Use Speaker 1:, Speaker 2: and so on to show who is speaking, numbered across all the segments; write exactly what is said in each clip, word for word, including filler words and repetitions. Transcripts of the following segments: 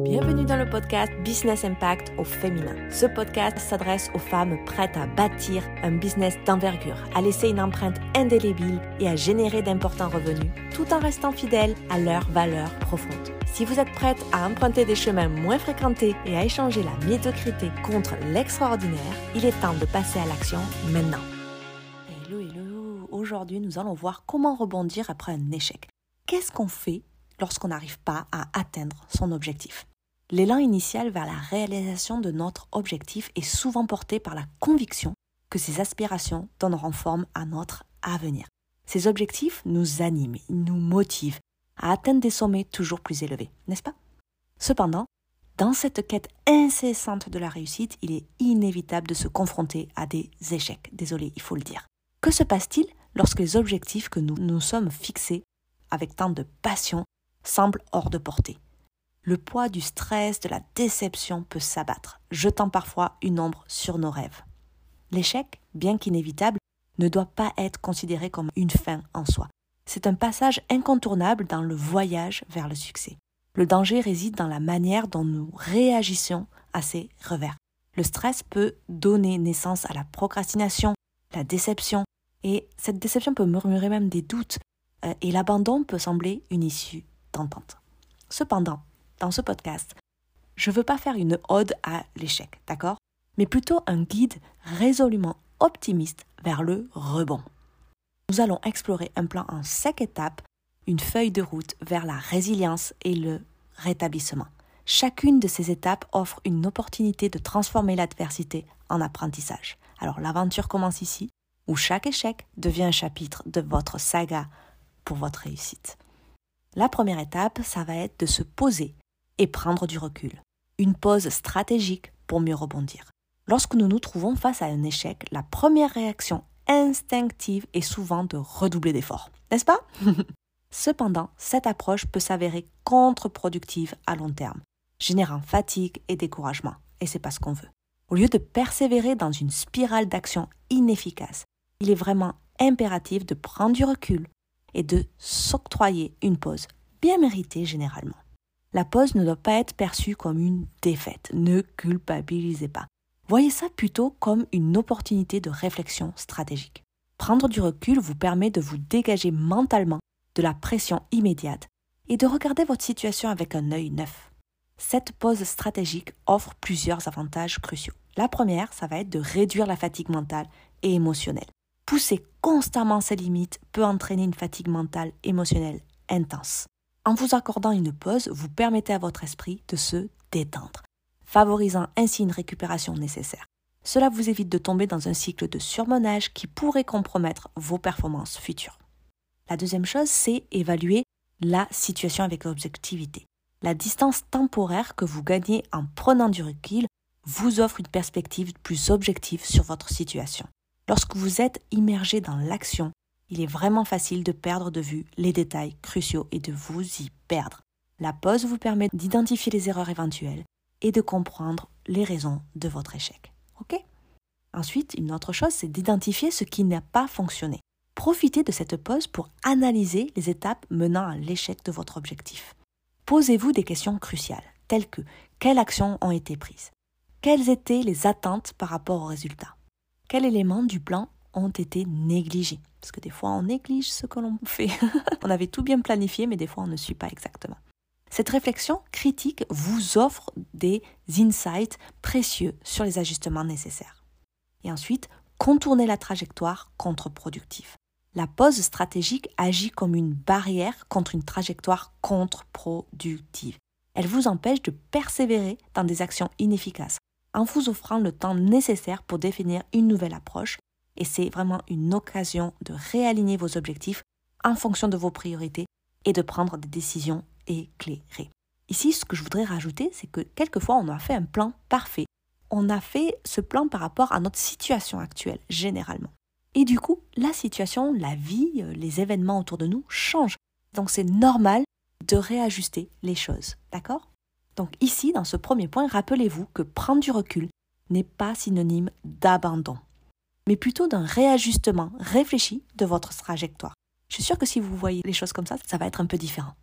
Speaker 1: Bienvenue dans le podcast Business Impact au féminin. Ce podcast s'adresse aux femmes prêtes à bâtir un business d'envergure, à laisser une empreinte indélébile et à générer d'importants revenus, tout en restant fidèles à leurs valeurs profondes. Si vous êtes prête à emprunter des chemins moins fréquentés et à échanger la médiocrité contre l'extraordinaire, il est temps de passer à l'action maintenant. Hello, hello! Aujourd'hui, nous allons voir comment rebondir après un échec. Qu'est-ce qu'on fait lorsqu'on n'arrive pas à atteindre son objectif? L'élan initial vers la réalisation de notre objectif est souvent porté par la conviction que ces aspirations donneront forme à notre avenir. Ces objectifs nous animent, nous motivent à atteindre des sommets toujours plus élevés, n'est-ce pas? Cependant, dans cette quête incessante de la réussite, il est inévitable de se confronter à des échecs. Désolé, il faut le dire. Que se passe-t-il lorsque les objectifs que nous nous sommes fixés avec tant de passion semblent hors de portée? Le poids du stress, de la déception peut s'abattre, jetant parfois une ombre sur nos rêves. L'échec, bien qu'inévitable, ne doit pas être considéré comme une fin en soi. C'est un passage incontournable dans le voyage vers le succès. Le danger réside dans la manière dont nous réagissons à ces revers. Le stress peut donner naissance à la procrastination, la déception, et cette déception peut murmurer même des doutes, euh, et l'abandon peut sembler une issue tentante. Cependant, dans ce podcast, je ne veux pas faire une ode à l'échec, d'accord? Mais plutôt un guide résolument optimiste vers le rebond. Nous allons explorer un plan en cinq étapes, une feuille de route vers la résilience et le rétablissement. Chacune de ces étapes offre une opportunité de transformer l'adversité en apprentissage. Alors l'aventure commence ici, où chaque échec devient un chapitre de votre saga pour votre réussite. La première étape, ça va être de se poser et prendre du recul. Une pause stratégique pour mieux rebondir. Lorsque nous nous trouvons face à un échec, la première réaction instinctive est souvent de redoubler d'efforts, n'est-ce pas? Cependant, cette approche peut s'avérer contre-productive à long terme, générant fatigue et découragement, et c'est pas ce qu'on veut. Au lieu de persévérer dans une spirale d'action inefficace, il est vraiment impératif de prendre du recul et de s'octroyer une pause, bien méritée généralement. La pause ne doit pas être perçue comme une défaite, ne culpabilisez pas. Voyez ça plutôt comme une opportunité de réflexion stratégique. Prendre du recul vous permet de vous dégager mentalement de la pression immédiate et de regarder votre situation avec un œil neuf. Cette pause stratégique offre plusieurs avantages cruciaux. La première, ça va être de réduire la fatigue mentale et émotionnelle. Pousser constamment ses limites peut entraîner une fatigue mentale émotionnelle intense. En vous accordant une pause, vous permettez à votre esprit de se détendre, favorisant ainsi une récupération nécessaire. Cela vous évite de tomber dans un cycle de surmenage qui pourrait compromettre vos performances futures. La deuxième chose, c'est évaluer la situation avec objectivité. La distance temporaire que vous gagnez en prenant du recul vous offre une perspective plus objective sur votre situation. Lorsque vous êtes immergé dans l'action, il est vraiment facile de perdre de vue les détails cruciaux et de vous y perdre. La pause vous permet d'identifier les erreurs éventuelles et de comprendre les raisons de votre échec. Ok ? Ensuite, une autre chose, c'est d'identifier ce qui n'a pas fonctionné. Profitez de cette pause pour analyser les étapes menant à l'échec de votre objectif. Posez-vous des questions cruciales, telles que quelles actions ont été prises? Quelles étaient les attentes par rapport aux résultats? Quels éléments du plan ont été négligés? Parce que des fois, on néglige ce que l'on fait. On avait tout bien planifié, mais des fois, on ne suit pas exactement. Cette réflexion critique vous offre des insights précieux sur les ajustements nécessaires. Et ensuite, contournez la trajectoire contre-productive. La pause stratégique agit comme une barrière contre une trajectoire contre-productive. Elle vous empêche de persévérer dans des actions inefficaces, en vous offrant le temps nécessaire pour définir une nouvelle approche, et c'est vraiment une occasion de réaligner vos objectifs en fonction de vos priorités et de prendre des décisions éclairées. Ici, ce que je voudrais rajouter, c'est que quelquefois, on a fait un plan parfait. On a fait ce plan par rapport à notre situation actuelle, généralement. Et du coup, la situation, la vie, les événements autour de nous changent. Donc, c'est normal de réajuster les choses, d'accord ? Donc ici, dans ce premier point, rappelez-vous que prendre du recul n'est pas synonyme d'abandon, mais plutôt d'un réajustement réfléchi de votre trajectoire. Je suis sûre que si vous voyez les choses comme ça, ça va être un peu différent.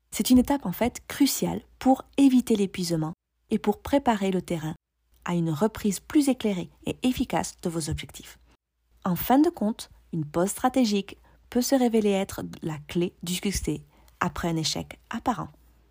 Speaker 1: C'est une étape en fait cruciale pour éviter l'épuisement et pour préparer le terrain à une reprise plus éclairée et efficace de vos objectifs. En fin de compte, une pause stratégique peut se révéler être la clé du succès après un échec apparent.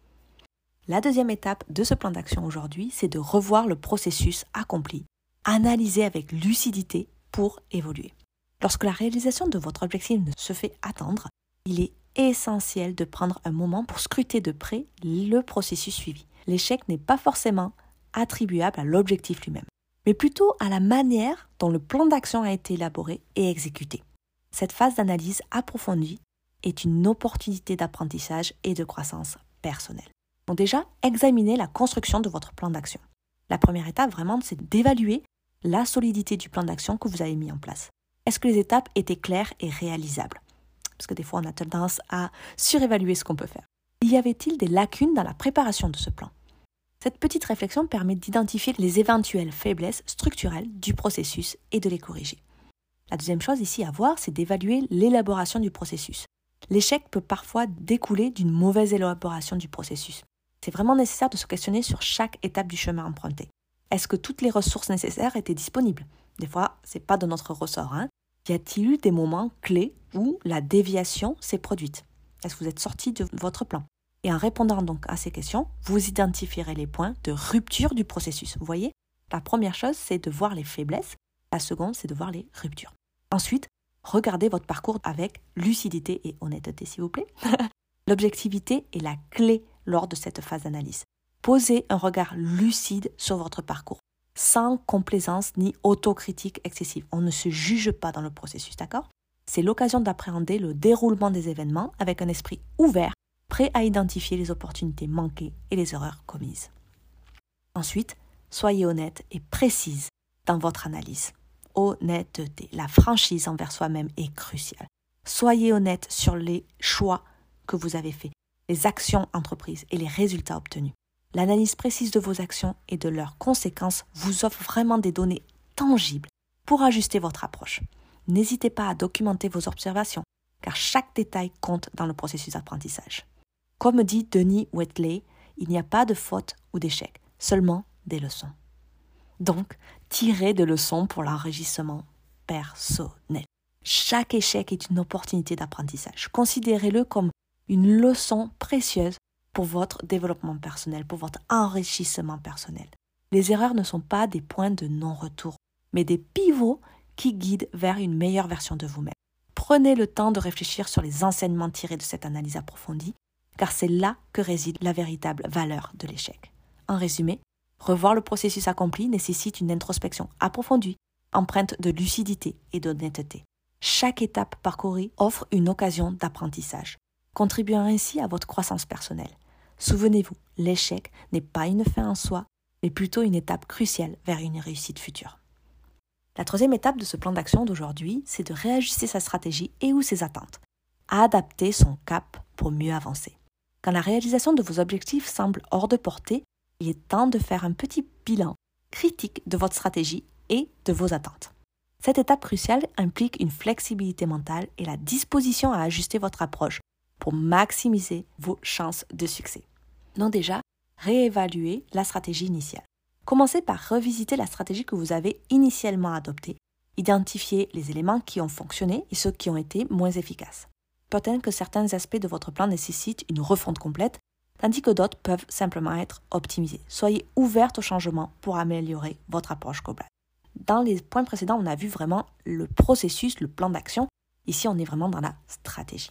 Speaker 1: La deuxième étape de ce plan d'action aujourd'hui, c'est de revoir le processus accompli, analyser avec lucidité pour évoluer. Lorsque la réalisation de votre objectif ne se fait attendre, il est essentiel de prendre un moment pour scruter de près le processus suivi. L'échec n'est pas forcément attribuable à l'objectif lui-même, mais plutôt à la manière dont le plan d'action a été élaboré et exécuté. Cette phase d'analyse approfondie est une opportunité d'apprentissage et de croissance personnelle. Donc déjà, examinez la construction de votre plan d'action. La première étape, vraiment, c'est d'évaluer la solidité du plan d'action que vous avez mis en place. Est-ce que les étapes étaient claires et réalisables ? Parce que des fois, on a tendance à surévaluer ce qu'on peut faire. Y avait-il des lacunes dans la préparation de ce plan ? Cette petite réflexion permet d'identifier les éventuelles faiblesses structurelles du processus et de les corriger. La deuxième chose ici à voir, c'est d'évaluer l'élaboration du processus. L'échec peut parfois découler d'une mauvaise élaboration du processus. C'est vraiment nécessaire de se questionner sur chaque étape du chemin emprunté. Est-ce que toutes les ressources nécessaires étaient disponibles ? Des fois, ce n'est pas de notre ressort. Hein. Y a-t-il eu des moments clés où la déviation s'est produite ? Est-ce que vous êtes sorti de votre plan ? Et en répondant donc à ces questions, vous identifierez les points de rupture du processus. Vous voyez ? La première chose, c'est de voir les faiblesses. La seconde, c'est de voir les ruptures. Ensuite, regardez votre parcours avec lucidité et honnêteté, s'il vous plaît. L'objectivité est la clé lors de cette phase d'analyse. Posez un regard lucide sur votre parcours, sans complaisance ni autocritique excessive. On ne se juge pas dans le processus, d'accord ? C'est l'occasion d'appréhender le déroulement des événements avec un esprit ouvert, prêt à identifier les opportunités manquées et les erreurs commises. Ensuite, soyez honnête et précise dans votre analyse. Honnêteté, la franchise envers soi-même est cruciale. Soyez honnête sur les choix que vous avez faits, les actions entreprises et les résultats obtenus. L'analyse précise de vos actions et de leurs conséquences vous offre vraiment des données tangibles pour ajuster votre approche. N'hésitez pas à documenter vos observations, car chaque détail compte dans le processus d'apprentissage. Comme dit Denis Whitley, il n'y a pas de faute ou d'échec, seulement des leçons. Donc, tirez des leçons pour l'enrichissement personnel. Chaque échec est une opportunité d'apprentissage. Considérez-le comme une leçon précieuse pour votre développement personnel, pour votre enrichissement personnel. Les erreurs ne sont pas des points de non-retour, mais des pivots qui guident vers une meilleure version de vous-même. Prenez le temps de réfléchir sur les enseignements tirés de cette analyse approfondie, car c'est là que réside la véritable valeur de l'échec. En résumé, revoir le processus accompli nécessite une introspection approfondie, empreinte de lucidité et d'honnêteté. Chaque étape parcourue offre une occasion d'apprentissage, contribuant ainsi à votre croissance personnelle. Souvenez-vous, l'échec n'est pas une fin en soi, mais plutôt une étape cruciale vers une réussite future. La troisième étape de ce plan d'action d'aujourd'hui, c'est de réajuster sa stratégie et ou ses attentes. Adapter son cap pour mieux avancer. Quand la réalisation de vos objectifs semble hors de portée, il est temps de faire un petit bilan critique de votre stratégie et de vos attentes. Cette étape cruciale implique une flexibilité mentale et la disposition à ajuster votre approche pour maximiser vos chances de succès. Donc déjà, réévaluez la stratégie initiale. Commencez par revisiter la stratégie que vous avez initialement adoptée. Identifiez les éléments qui ont fonctionné et ceux qui ont été moins efficaces. Peut-être que certains aspects de votre plan nécessitent une refonte complète, tandis que d'autres peuvent simplement être optimisés. Soyez ouverte au changement pour améliorer votre approche globale. Dans les points précédents, on a vu vraiment le processus, le plan d'action. Ici, on est vraiment dans la stratégie.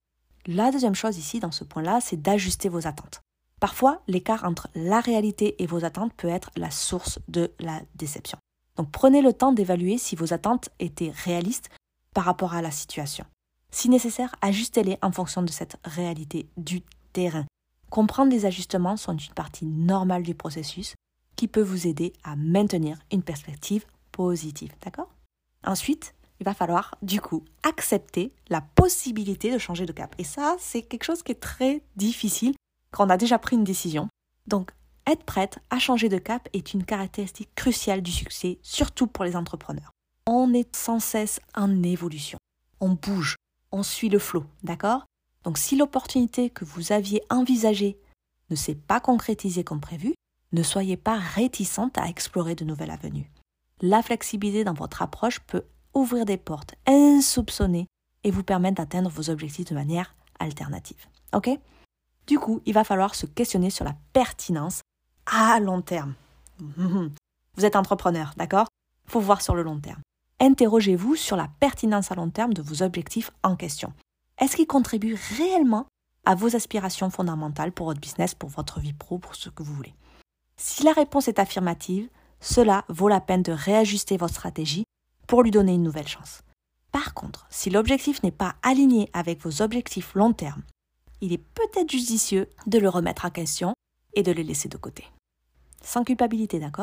Speaker 1: La deuxième chose ici, dans ce point-là, c'est d'ajuster vos attentes. Parfois, l'écart entre la réalité et vos attentes peut être la source de la déception. Donc, prenez le temps d'évaluer si vos attentes étaient réalistes par rapport à la situation. Si nécessaire, ajustez-les en fonction de cette réalité du terrain. Comprendre les ajustements sont une partie normale du processus qui peut vous aider à maintenir une perspective positive. D'accord ? Ensuite, il va falloir, du coup, accepter la possibilité de changer de cap. Et ça, c'est quelque chose qui est très difficile quand on a déjà pris une décision. Donc, être prête à changer de cap est une caractéristique cruciale du succès, surtout pour les entrepreneurs. On est sans cesse en évolution. On bouge, on suit le flot, d'accord ? Donc si l'opportunité que vous aviez envisagée ne s'est pas concrétisée comme prévu, ne soyez pas réticente à explorer de nouvelles avenues. La flexibilité dans votre approche peut ouvrir des portes insoupçonnées et vous permettre d'atteindre vos objectifs de manière alternative. Ok ? Du coup, il va falloir se questionner sur la pertinence à long terme. Vous êtes entrepreneur, d'accord ? Il faut voir sur le long terme. Interrogez-vous sur la pertinence à long terme de vos objectifs en question. Est-ce qu'ils contribuent réellement à vos aspirations fondamentales pour votre business, pour votre vie pro, pour ce que vous voulez ? Si la réponse est affirmative, cela vaut la peine de réajuster votre stratégie pour lui donner une nouvelle chance. Par contre, si l'objectif n'est pas aligné avec vos objectifs long terme, il est peut-être judicieux de le remettre en question et de le laisser de côté. Sans culpabilité, d'accord ?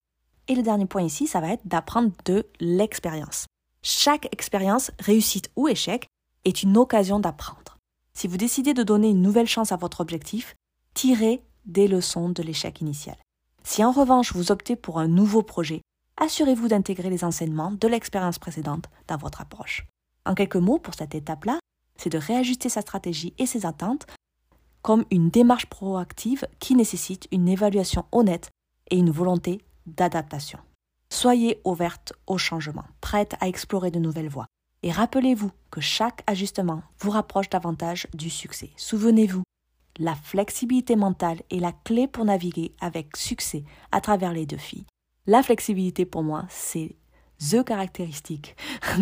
Speaker 1: Et le dernier point ici, ça va être d'apprendre de l'expérience. Chaque expérience, réussite ou échec, est une occasion d'apprendre. Si vous décidez de donner une nouvelle chance à votre objectif, tirez des leçons de l'échec initial. Si en revanche vous optez pour un nouveau projet, assurez-vous d'intégrer les enseignements de l'expérience précédente dans votre approche. En quelques mots, pour cette étape-là, c'est de réajuster sa stratégie et ses attentes comme une démarche proactive qui nécessite une évaluation honnête et une volonté d'adaptation. Soyez ouverte au changement, prête à explorer de nouvelles voies. Et rappelez-vous que chaque ajustement vous rapproche davantage du succès. Souvenez-vous, la flexibilité mentale est la clé pour naviguer avec succès à travers les défis. La flexibilité, pour moi, c'est the caractéristique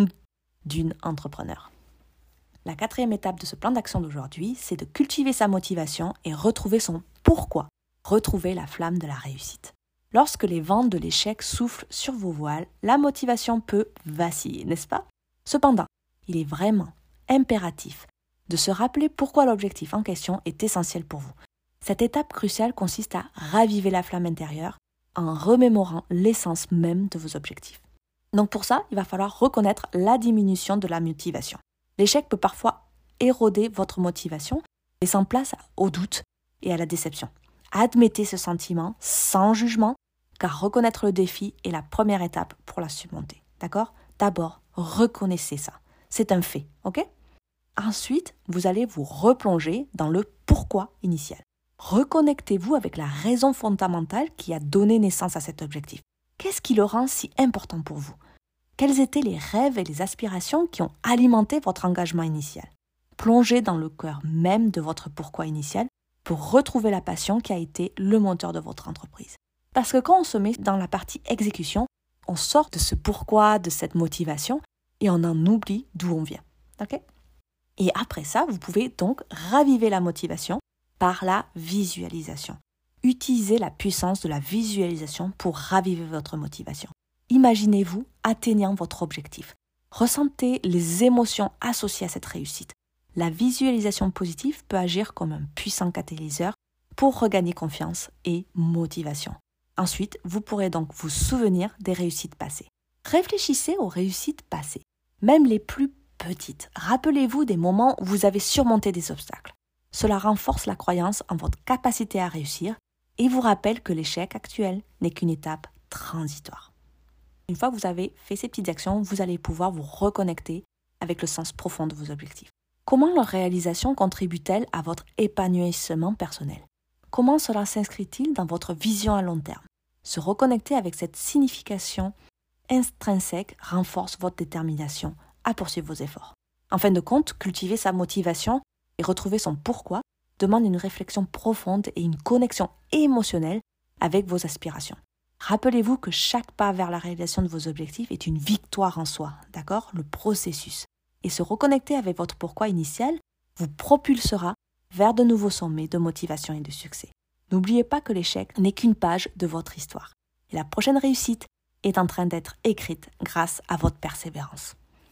Speaker 1: d'une entrepreneur. La quatrième étape de ce plan d'action d'aujourd'hui, c'est de cultiver sa motivation et retrouver son pourquoi, retrouver la flamme de la réussite. Lorsque les vents de l'échec soufflent sur vos voiles, la motivation peut vaciller, n'est-ce pas ? Cependant, il est vraiment impératif de se rappeler pourquoi l'objectif en question est essentiel pour vous. Cette étape cruciale consiste à raviver la flamme intérieure en remémorant l'essence même de vos objectifs. Donc pour ça, il va falloir reconnaître la diminution de la motivation. L'échec peut parfois éroder votre motivation, laissant place au doute et à la déception. Admettez ce sentiment sans jugement, car reconnaître le défi est la première étape pour la surmonter. D'accord ? D'abord, reconnaissez ça. C'est un fait, ok ? Ensuite, vous allez vous replonger dans le pourquoi initial. Reconnectez-vous avec la raison fondamentale qui a donné naissance à cet objectif. Qu'est-ce qui le rend si important pour vous ? Quels étaient les rêves et les aspirations qui ont alimenté votre engagement initial ? Plongez dans le cœur même de votre pourquoi initial pour retrouver la passion qui a été le moteur de votre entreprise. Parce que quand on se met dans la partie exécution, on sort de ce pourquoi, de cette motivation, et on en oublie d'où on vient. Okay ? Et après ça, vous pouvez donc raviver la motivation par la visualisation. Utilisez la puissance de la visualisation pour raviver votre motivation. Imaginez-vous atteignant votre objectif. Ressentez les émotions associées à cette réussite. La visualisation positive peut agir comme un puissant catalyseur pour regagner confiance et motivation. Ensuite, vous pourrez donc vous souvenir des réussites passées. Réfléchissez aux réussites passées, même les plus petites. Rappelez-vous des moments où vous avez surmonté des obstacles. Cela renforce la croyance en votre capacité à réussir et vous rappelle que l'échec actuel n'est qu'une étape transitoire. Une fois que vous avez fait ces petites actions, vous allez pouvoir vous reconnecter avec le sens profond de vos objectifs. Comment leur réalisation contribue-t-elle à votre épanouissement personnel ? Comment cela s'inscrit-il dans votre vision à long terme ? Se reconnecter avec cette signification intrinsèque renforce votre détermination à poursuivre vos efforts. En fin de compte, cultiver sa motivation et retrouver son pourquoi demande une réflexion profonde et une connexion émotionnelle avec vos aspirations. Rappelez-vous que chaque pas vers la réalisation de vos objectifs est une victoire en soi, d'accord ? Le processus. Et se reconnecter avec votre pourquoi initial vous propulsera vers de nouveaux sommets de motivation et de succès. N'oubliez pas que l'échec n'est qu'une page de votre histoire. Et la prochaine réussite est en train d'être écrite grâce à votre persévérance.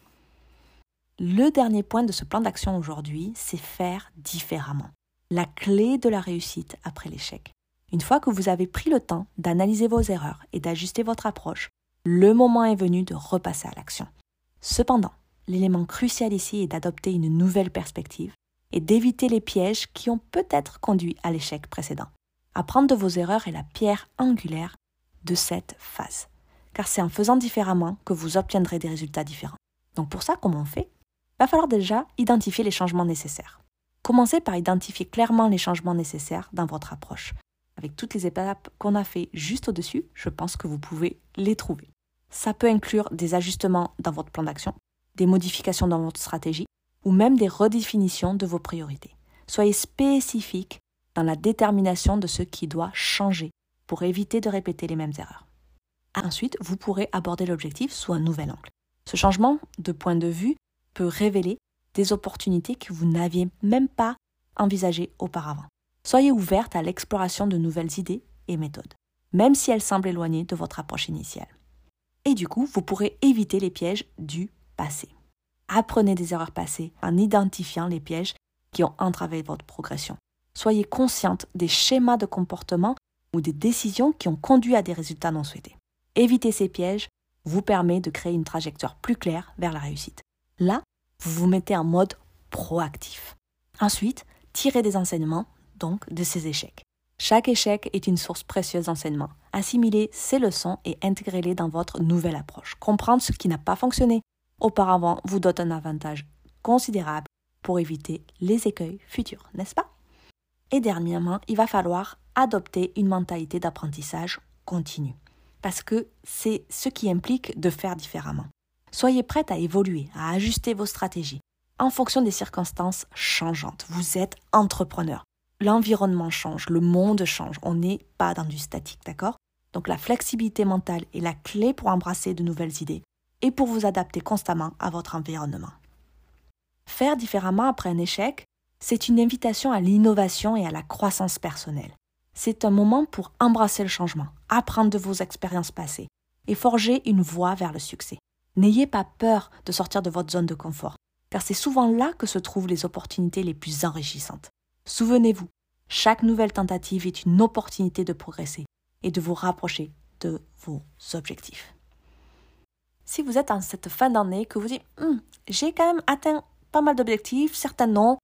Speaker 1: Le dernier point de ce plan d'action aujourd'hui, c'est faire différemment. La clé de la réussite après l'échec. Une fois que vous avez pris le temps d'analyser vos erreurs et d'ajuster votre approche, le moment est venu de repasser à l'action. Cependant, l'élément crucial ici est d'adopter une nouvelle perspective et d'éviter les pièges qui ont peut-être conduit à l'échec précédent. Apprendre de vos erreurs est la pierre angulaire de cette phase, car c'est en faisant différemment que vous obtiendrez des résultats différents. Donc pour ça, comment on fait ? Il va falloir déjà identifier les changements nécessaires. Commencez par identifier clairement les changements nécessaires dans votre approche. Avec toutes les étapes qu'on a fait juste au-dessus, je pense que vous pouvez les trouver. Ça peut inclure des ajustements dans votre plan d'action, des modifications dans votre stratégie ou même des redéfinitions de vos priorités. Soyez spécifique dans la détermination de ce qui doit changer pour éviter de répéter les mêmes erreurs. Ensuite, vous pourrez aborder l'objectif sous un nouvel angle. Ce changement de point de vue peut révéler des opportunités que vous n'aviez même pas envisagées auparavant. Soyez ouverte à l'exploration de nouvelles idées et méthodes, même si elles semblent éloignées de votre approche initiale. Et du coup, vous pourrez éviter les pièges du passé. Apprenez des erreurs passées en identifiant les pièges qui ont entravé votre progression. Soyez consciente des schémas de comportement ou des décisions qui ont conduit à des résultats non souhaités. Éviter ces pièges vous permet de créer une trajectoire plus claire vers la réussite. Là, vous vous mettez en mode proactif. Ensuite, tirez des enseignements, donc, de ces échecs. Chaque échec est une source précieuse d'enseignement. Assimilez ces leçons et intégrez-les dans votre nouvelle approche. Comprendre ce qui n'a pas fonctionné auparavant vous donne un avantage considérable pour éviter les écueils futurs, n'est-ce pas? Et dernièrement, il va falloir adopter une mentalité d'apprentissage continu. Parce que c'est ce qui implique de faire différemment. Soyez prête à évoluer, à ajuster vos stratégies en fonction des circonstances changeantes. Vous êtes entrepreneur. L'environnement change, le monde change. On n'est pas dans du statique, d'accord? Donc la flexibilité mentale est la clé pour embrasser de nouvelles idées et pour vous adapter constamment à votre environnement. Faire différemment après un échec, c'est une invitation à l'innovation et à la croissance personnelle. C'est un moment pour embrasser le changement, apprendre de vos expériences passées et forger une voie vers le succès. N'ayez pas peur de sortir de votre zone de confort, car c'est souvent là que se trouvent les opportunités les plus enrichissantes. Souvenez-vous, chaque nouvelle tentative est une opportunité de progresser et de vous rapprocher de vos objectifs. Si vous êtes en cette fin d'année, que vous dites hm, « j'ai quand même atteint pas mal d'objectifs, certains non,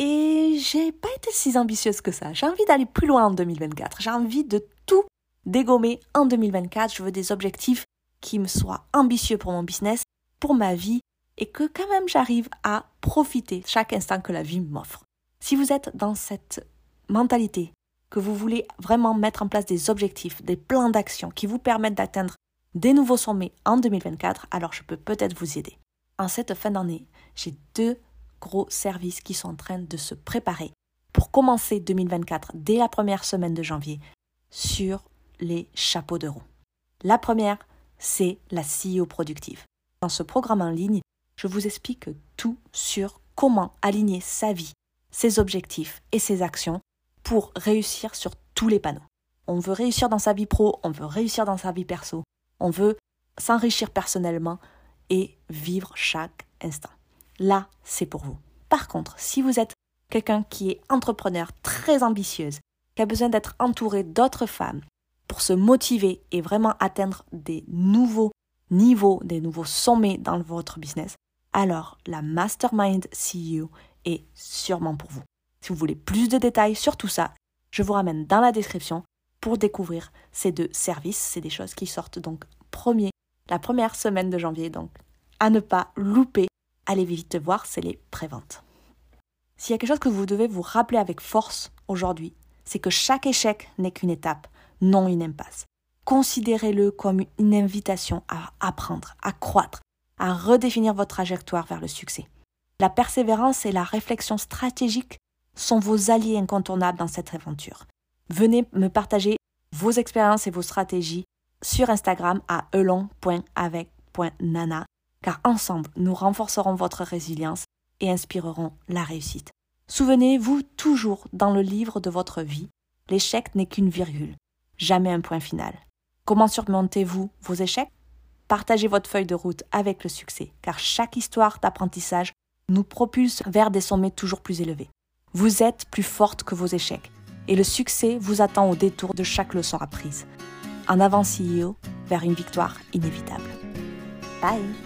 Speaker 1: et j'ai pas été si ambitieuse que ça. J'ai envie d'aller plus loin en deux mille vingt-quatre. J'ai envie de tout dégommer en deux mille vingt-quatre. Je veux des objectifs qui me soient ambitieux pour mon business, pour ma vie, et que quand même j'arrive à profiter chaque instant que la vie m'offre. » Si vous êtes dans cette mentalité, que vous voulez vraiment mettre en place des objectifs, des plans d'action qui vous permettent d'atteindre des nouveaux sommets en deux mille vingt-quatre, alors je peux peut-être vous aider. En cette fin d'année, j'ai deux gros services qui sont en train de se préparer pour commencer deux mille vingt-quatre dès la première semaine de janvier sur les chapeaux de roue. La première, c'est la C E O productive. Dans ce programme en ligne, je vous explique tout sur comment aligner sa vie, ses objectifs et ses actions pour réussir sur tous les panneaux. On veut réussir dans sa vie pro, on veut réussir dans sa vie perso, on veut s'enrichir personnellement et vivre chaque instant. Là, c'est pour vous. Par contre, si vous êtes quelqu'un qui est entrepreneur, très ambitieuse, qui a besoin d'être entouré d'autres femmes pour se motiver et vraiment atteindre des nouveaux niveaux, des nouveaux sommets dans votre business, alors la Mastermind C E O est sûrement pour vous. Si vous voulez plus de détails sur tout ça, je vous ramène dans la description pour découvrir ces deux services. C'est des choses qui sortent donc premier, la première semaine de janvier, donc à ne pas louper. Allez vite voir, c'est les préventes. S'il y a quelque chose que vous devez vous rappeler avec force aujourd'hui, c'est que chaque échec n'est qu'une étape, non une impasse. Considérez-le comme une invitation à apprendre, à croître, à redéfinir votre trajectoire vers le succès. La persévérance et la réflexion stratégique sont vos alliés incontournables dans cette aventure. Venez me partager vos expériences et vos stratégies sur Instagram à elon point avec point nana, car ensemble, nous renforcerons votre résilience et inspirerons la réussite. Souvenez-vous toujours dans le livre de votre vie, l'échec n'est qu'une virgule, jamais un point final. Comment surmontez-vous vos échecs? Partagez votre feuille de route avec le succès, car chaque histoire d'apprentissage nous propulse vers des sommets toujours plus élevés. Vous êtes plus forte que vos échecs, et le succès vous attend au détour de chaque leçon apprise. En avant C E O, vers une victoire inévitable. Bye!